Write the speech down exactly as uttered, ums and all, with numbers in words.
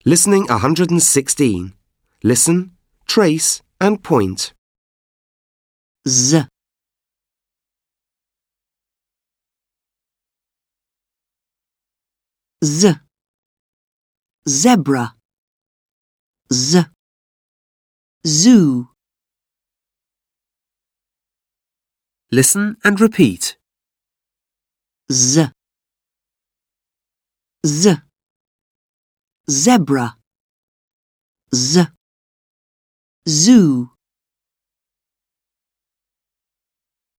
Listening one hundred sixteen. Listen, trace and point. Z, Z, zebra, Z, zoo. Listen and repeat. Z, Z, zebra, Z, zoo.